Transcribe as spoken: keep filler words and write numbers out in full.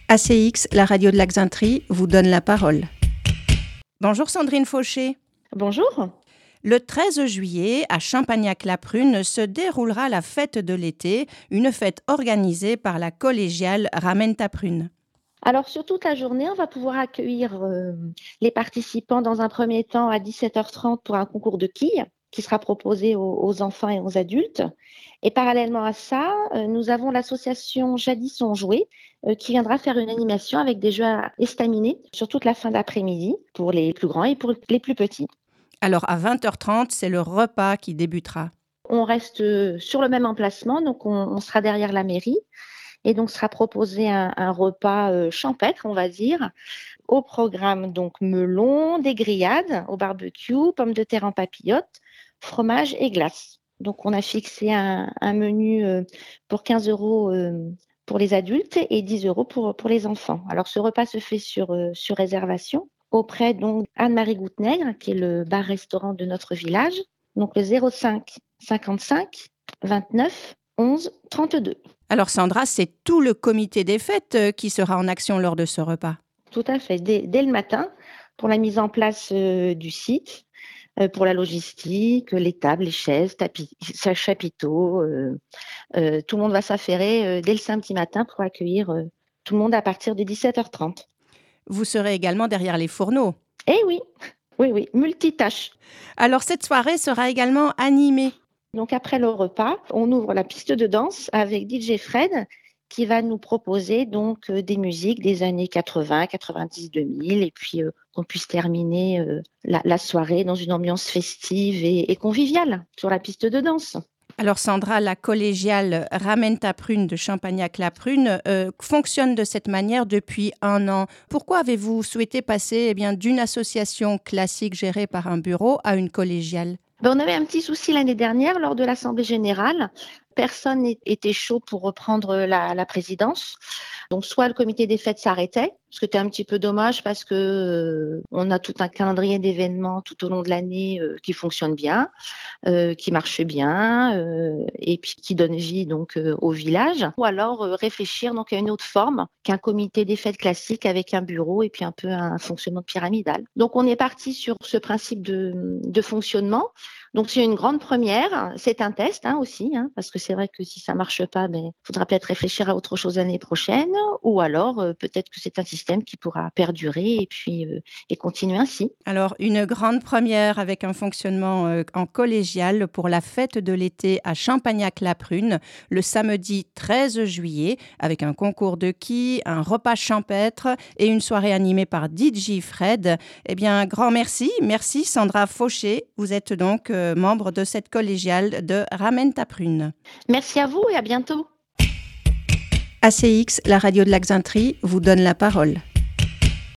A C X, la radio de la Xainterie, vous donne la parole. Bonjour Sandrine Fauché. Bonjour. Le treize juillet, à Champagnac-la-Prune, se déroulera la fête de l'été, une fête organisée par la collégiale Ramène ta prune. Alors sur toute la journée, on va pouvoir accueillir euh, les participants dans un premier temps à dix-sept heures trente pour un concours de quilles qui sera proposé aux, aux enfants et aux adultes. Et parallèlement à ça, euh, nous avons l'association Jadis on jouait euh, qui viendra faire une animation avec des jeux à estaminer sur toute la fin d'après-midi pour les plus grands et pour les plus petits. Alors à vingt heures trente, c'est le repas qui débutera. On reste sur le même emplacement, donc on, on sera derrière la mairie. Et donc sera proposé un, un repas euh, champêtre, on va dire. Au programme, donc melon, des grillades au barbecue, pommes de terre en papillote, fromage et glace. Donc on a fixé un, un menu euh, pour quinze euros euh, pour les adultes et dix euros pour, pour les enfants. Alors ce repas se fait sur, euh, sur réservation auprès donc Anne-Marie Goutenègre, qui est le bar-restaurant de notre village. Donc le zéro cinq cinquante-cinq vingt-neuf onze trente-deux. Alors Sandra, c'est tout le comité des fêtes qui sera en action lors de ce repas. Tout à fait, dès, dès le matin, pour la mise en place euh, du site, euh, pour la logistique, les tables, les chaises, tapis, chapiteaux. Euh, euh, tout le monde va s'affairer euh, dès le samedi matin pour accueillir euh, tout le monde à partir de dix-sept heures trente. Vous serez également derrière les fourneaux. Eh oui, oui, oui, multitâche. Alors cette soirée sera également animée. Donc après le repas, on ouvre la piste de danse avec D J Fred qui va nous proposer donc euh, des musiques des années quatre-vingts, quatre-vingt-dix, deux mille et puis euh, qu'on puisse terminer euh, la, la soirée dans une ambiance festive et, et conviviale sur la piste de danse. Alors Sandra, la collégiale Ramène ta prune de Champagnac-la-Prune euh, fonctionne de cette manière depuis un an. Pourquoi avez-vous souhaité passer eh bien, d'une association classique gérée par un bureau à une collégiale ? Ben, on avait un petit souci l'année dernière lors de l'Assemblée générale. Personne n'était chaud pour reprendre la, la présidence. Donc, soit le comité des fêtes s'arrêtait, ce qui était un petit peu dommage parce que euh, on a tout un calendrier d'événements tout au long de l'année euh, qui fonctionne bien, euh, qui marche bien euh, et puis qui donne vie donc euh, au village. Ou alors euh, réfléchir donc à une autre forme qu'un comité des fêtes classique avec un bureau et puis un peu un fonctionnement pyramidal. Donc, on est parti sur ce principe de, de fonctionnement. Donc, c'est une grande première. C'est un test hein, aussi, hein, parce que c'est vrai que si ça marche pas, ben, il faudra peut-être réfléchir à autre chose l'année prochaine, ou alors euh, peut-être que c'est un système qui pourra perdurer et puis euh, et continuer ainsi. Alors, une grande première avec un fonctionnement euh, en collégial pour la fête de l'été à Champagnac-la-Prune, le samedi treize juillet, avec un concours de quilles, un repas champêtre et une soirée animée par D J Fred. Eh bien, grand merci. Merci Sandra Fauché. Vous êtes donc euh, membre de cette collégiale de Ramène ta prune. Merci à vous et à bientôt. A C X, la radio de la Xainterie, vous donne la parole.